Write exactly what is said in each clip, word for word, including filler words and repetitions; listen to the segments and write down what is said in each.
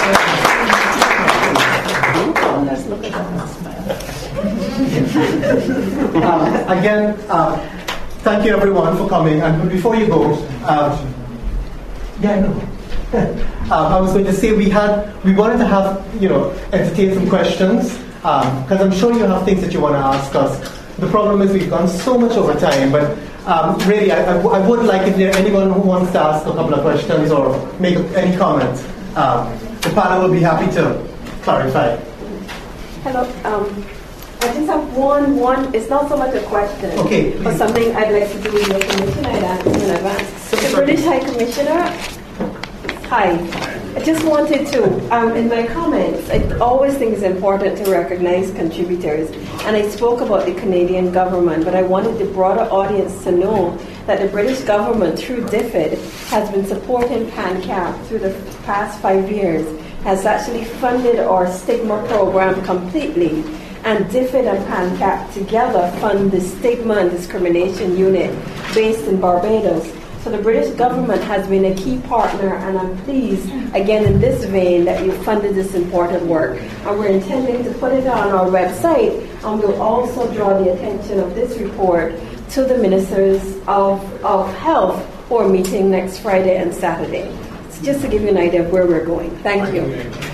Let's look at that smile. um, again, uh, thank you everyone for coming. And before you go, um, yeah, I know. um, I was going to say we had we wanted to have you know entertain some questions because um, I'm sure you have things that you want to ask us. The problem is we've gone so much over time, but um, really I, I, w- I would like if there anyone who wants to ask a couple of questions or make any comments. Um, the panel will be happy to clarify. Hello. Um, I just have one, one, it's not so much a question, okay, but something I'd like to do with your commission. I'd answer in advance. So the British High Commissioner, hi. I just wanted to, um, in my comments, I always think it's important to recognize contributors. And I spoke about the Canadian government, but I wanted the broader audience to know that the British government, through D F I D, has been supporting PANCAP through the past five years, has actually funded our stigma program completely. And D F I D and PANCAP together fund the Stigma and Discrimination Unit based in Barbados. So the British government has been a key partner, and I'm pleased, again in this vein, that you funded this important work. And we're intending to put it on our website, and we'll also draw the attention of this report to the Ministers of, of Health who are meeting next Friday and Saturday. So just to give you an idea of where we're going. Thank you.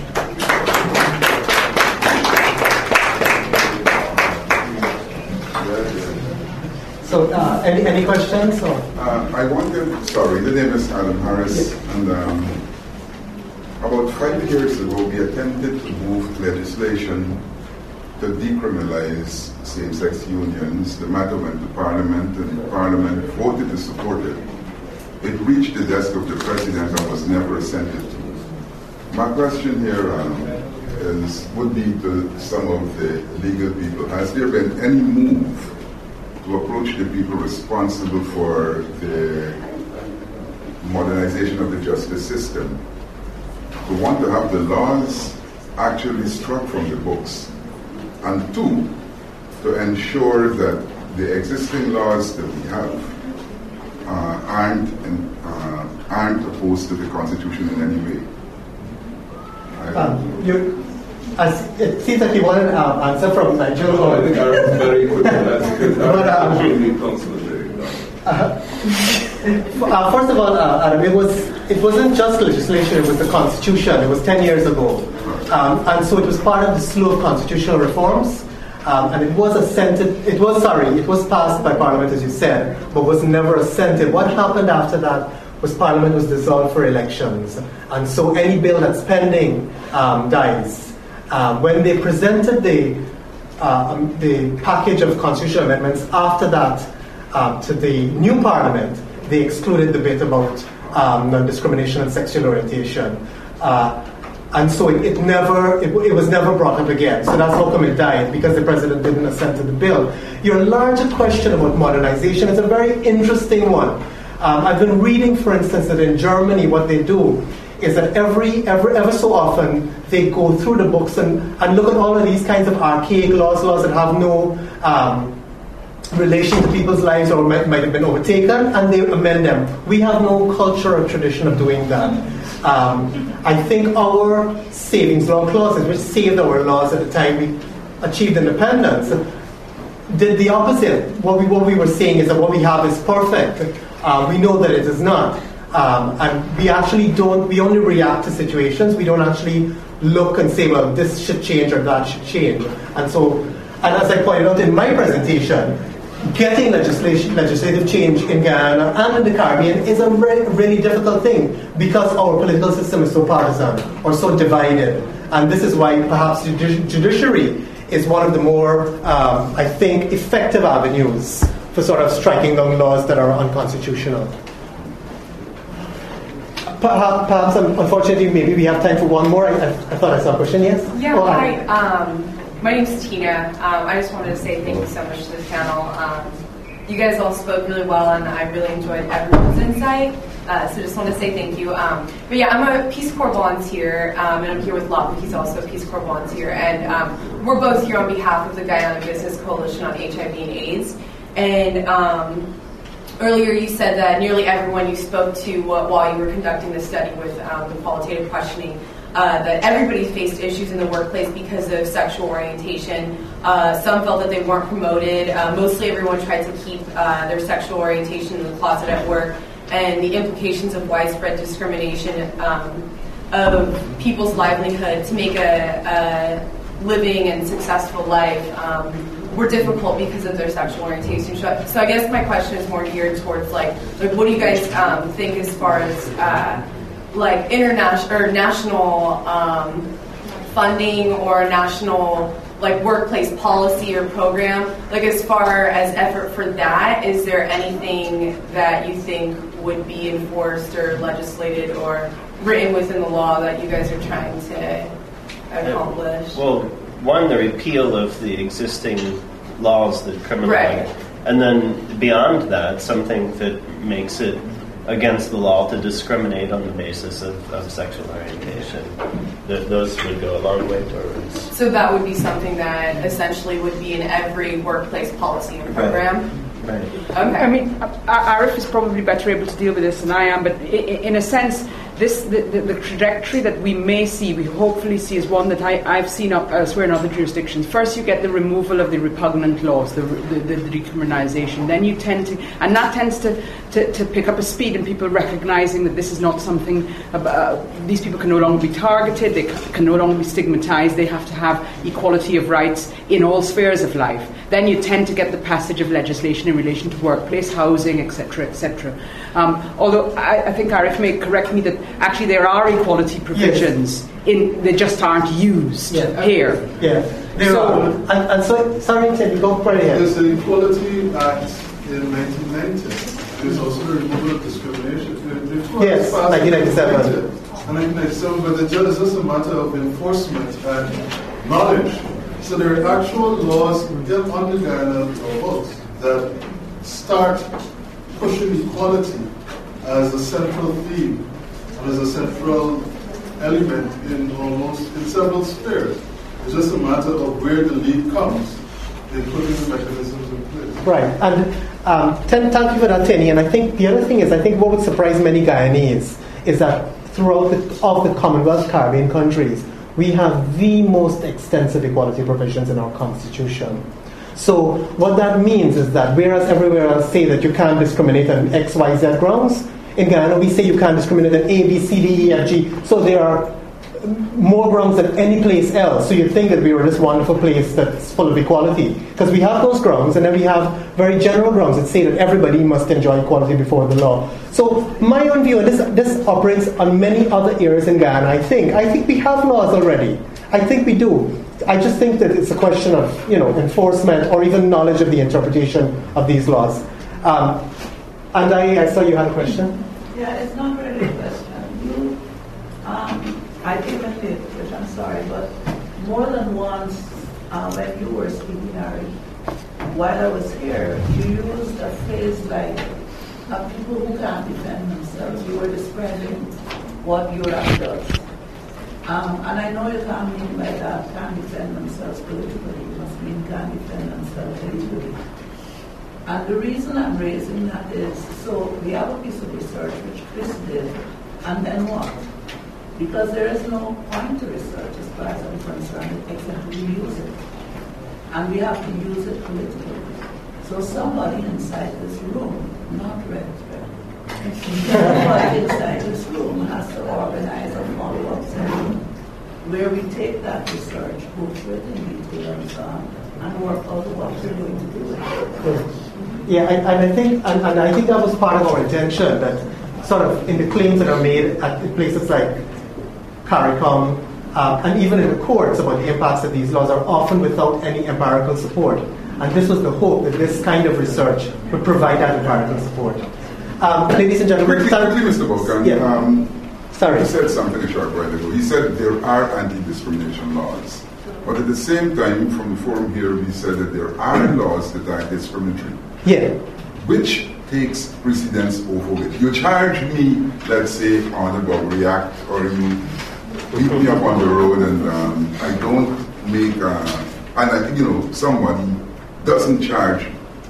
So, uh, any any questions? Or? Uh, I wanted, sorry, the name is Adam Harris, yes. and um, about five years ago we attempted to move legislation to decriminalize same-sex unions. The matter went to Parliament, and Parliament voted to support it. It reached the desk of the President and was never assented to. My question here um, is, would be to some of the legal people, has there been any move to approach the people responsible for the modernization of the justice system, to want to have the laws actually struck from the books, and two, to ensure that the existing laws that we have uh, aren't, in, uh, aren't opposed to the Constitution in any way? Um, you, As it seems like you want an uh, answer from Nigel. No, I think I was very quick on that because but, I um, really consolidated. Uh, uh, first of all, uh, Adam, it was it wasn't just legislation; it was the Constitution. It was ten years ago, um, and so it was part of the slew of constitutional reforms. Um, and it was assented. It was sorry, it was passed by Parliament, as you said, but was never assented. What happened after that was Parliament was dissolved for elections, and so any bill that's pending um, dies. Um, when they presented the uh, um, the package of constitutional amendments after that um, to the new Parliament, they excluded the bit about um, non-discrimination and sexual orientation, uh, and so it, it never it, it was never brought up again. So that's how come it died, because the President didn't assent to the bill. Your larger question about modernization is a very interesting one. Um, I've been reading, for instance, that in Germany what they do is that every, every ever so often they go through the books and, and look at all of these kinds of archaic laws, laws that have no um, relation to people's lives or might, might have been overtaken, and they amend them. We have no culture or tradition of doing that. Um, I think our savings law clauses, which saved our laws at the time we achieved independence, did the opposite. What we, what we were saying is that what we have is perfect. Uh, we know that it is not. Um, and we actually don't, we only react to situations. We don't actually look and say, well, this should change or that should change. And so, and as I pointed out in my presentation, getting legislation, legislative change in Guyana and in the Caribbean is a really, really difficult thing because our political system is so partisan or so divided. And this is why perhaps the judiciary is one of the more, um, I think, effective avenues for sort of striking down laws that are unconstitutional. Perhaps, perhaps, unfortunately, maybe we have time for one more. I, I, I thought I saw a question, yes? Yeah, oh, hi. Um, my name's Tina. Um, I just wanted to say thank you so much to the panel. Um, you guys all spoke really well, and I really enjoyed everyone's insight. Uh, so just want to say thank you. Um, but yeah, I'm a Peace Corps volunteer, um, and I'm here with Lapa. He's also a Peace Corps volunteer. And um, we're both here on behalf of the Guyana Business Coalition on H I V and AIDS. And um, earlier you said that nearly everyone you spoke to uh, while you were conducting the study with um, the qualitative questioning uh, that everybody faced issues in the workplace because of sexual orientation. Uh, some felt that they weren't promoted. Uh, mostly everyone tried to keep uh, their sexual orientation in the closet at work, and the implications of widespread discrimination um, of people's livelihood to make a, a living and successful life um, were difficult because of their sexual orientation. So I guess my question is more geared towards like, like what do you guys um, think as far as uh, like international or national um, funding or national like workplace policy or program? Like as far as effort for that, is there anything that you think would be enforced or legislated or written within the law that you guys are trying to accomplish? Well, one, the repeal of the existing laws that criminalize, right. And then beyond that, something that makes it against the law to discriminate on the basis of, of sexual orientation. Th- those would go a long way towards. So that would be something that essentially would be in every workplace policy and program? Right. Okay. I mean, Arif is probably better able to deal with this than I am, but in a sense, this the, the, the trajectory that we may see, we hopefully see, is one that I, I've seen up elsewhere in other jurisdictions. First, you get the removal of the repugnant laws, the, the, the, the decriminalization. Then you tend to, and that tends to, to, to pick up a speed in people recognizing that this is not something, uh, these people can no longer be targeted, they can no longer be stigmatized, they have to have equality of rights in all spheres of life. Then you tend to get the passage of legislation in relation to workplace, housing, et cetera, et cetera. Um, although I, I think Arif may correct me that actually there are equality provisions, yes. in they just aren't used yeah. here. Yeah, there so, are. And, and so, sorry, Ted, go right ahead. There's the Equality Act in nineteen ninety. There's also the removal of discrimination. Yes, nineteen ninety-seven. And nineteen ninety-seven, but it's just a matter of enforcement and knowledge. So there are actual laws on the Guyana books that start pushing equality as a central theme and as a central element in almost in several spheres. It's just a matter of where the lead comes in putting the mechanisms in place. Right, and um, ten, thank you for that, Tenny. And I think the other thing is, I think what would surprise many Guyanese is that throughout the, of the Commonwealth Caribbean countries, we have the most extensive equality provisions in our constitution. So what that means is that whereas everywhere else say that you can't discriminate on X, Y, Z grounds, in Guyana we say you can't discriminate on A, B, C, D, E, F, G. So there are more grounds than any place else. So you think that we were this wonderful place that's full of equality. Because we have those grounds, and then we have very general grounds that say that everybody must enjoy equality before the law. So my own view, and this, this operates on many other areas in Guyana, I think. I think we have laws already. I think we do. I just think that it's a question of, you know, enforcement or even knowledge of the interpretation of these laws. Um, and I, I saw you had a question? Yeah, it's not really a question. You, um, I came in late, which I'm sorry, but more than once uh, when you were speaking, Ari, while I was here, you used a phrase like uh, people who can't defend themselves. You were describing what Europe does. Um, and I know you can't mean by that can't defend themselves politically. You must mean can't defend themselves legally. And the reason I'm raising that is, so we have a piece of research which Chris did, and then what? Because there is no point to research as far as I'm concerned, except we use it. And we have to use it politically. So somebody inside this room, not Red Thread, somebody inside this room has to organize a follow-up session where we take that research, go through it in detail and so on, and work out what we're going to do with it. Yeah, and, and I think and, and I think that was part of our intention, that sort of in the claims that are made at places like CARICOM, uh, and even in the courts about the impacts of these laws are often without any empirical support. And this was the hope, that this kind of research would provide that empirical support. Um, ladies and gentlemen, quickly, quickly Mister Bogan, yeah. um, Sorry. You said something a short while ago. He said there are anti-discrimination laws. But at the same time, from the forum here, we said that there are laws that are discriminatory. Yeah. Which takes precedence over it. You charge me, let's say, on the Burglary Act, or you beat me up on the road, and um, I don't make, uh, and I think, you know, somebody doesn't charge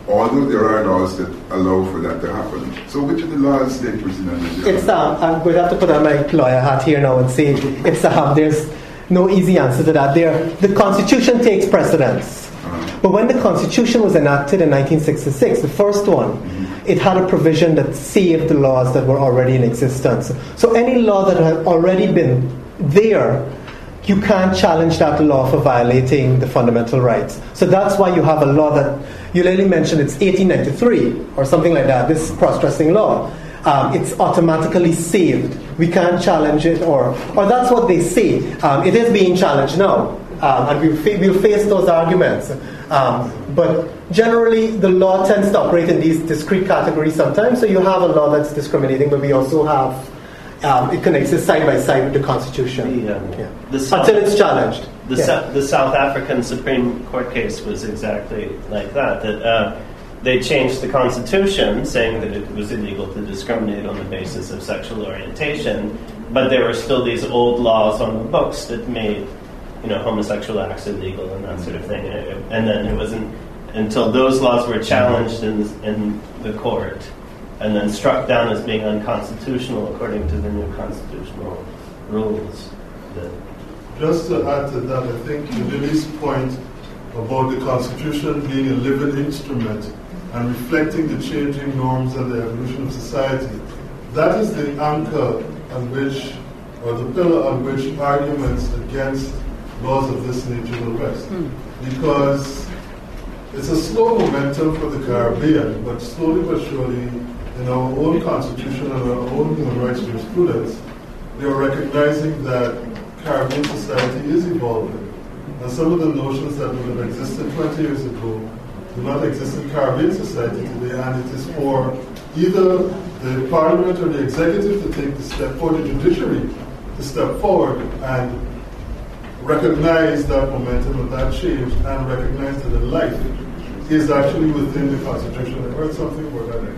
although there are laws that allow for that to happen. So which of the laws they present? It's um, I'm going to have to put on my lawyer hat here now and say it's um, there's no easy answer to that. There, the Constitution takes precedence. Uh-huh. But when the Constitution was enacted in nineteen sixty-six, the first one, mm-hmm. it had a provision that saved the laws that were already in existence. So any law that had already been there, you can't challenge that law for violating the fundamental rights. So that's why you have a law that, you lately mentioned it's eighteen ninety-three or something like that, this cross-dressing law. Um, it's automatically saved. We can't challenge it, or or that's what they say. Um, it is being challenged now, um, and we'll, fa- we'll face those arguments. Um, but generally, the law tends to operate in these discrete categories sometimes. So you have a law that's discriminating, but we also have Um, it can exist side by side with the Constitution. The, um, yeah. the South, until it's challenged. The, yeah. Su- the South African Supreme Court case was exactly like that. That uh, they changed the Constitution, saying that it was illegal to discriminate on the basis of sexual orientation, but there were still these old laws on the books that made, you know, homosexual acts illegal and that sort of thing. And, it, and then it wasn't until those laws were challenged in in the court and then struck down as being unconstitutional according to the new constitutional rules. That Just to add to that, I think Lily's point about the Constitution being a living instrument and reflecting the changing norms and the evolution of society, that is the anchor on which, or the pillar on which arguments against laws of this nature will rest. Mm. Because it's a slow momentum for the Caribbean, but slowly but surely, in our own constitution and our own human rights jurisprudence, we are recognizing that Caribbean society is evolving. And some of the notions that would have existed twenty years ago do not exist in Caribbean society today, and it is for either the parliament or the executive to take the step, or the judiciary to step forward and recognize that momentum and that change, and recognize that the life is actually within the Constitution. I heard something about that.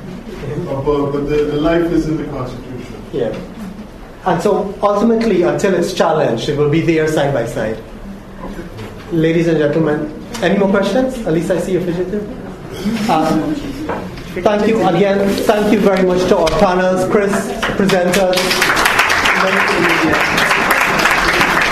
But, but the, the life is in the Constitution. Yeah. And so ultimately, until it's challenged, it will be there side by side. Okay. Ladies and gentlemen, any more questions? At least I see a fidgeter. Um, thank you again. Thank you very much to our panels, Chris, presenters.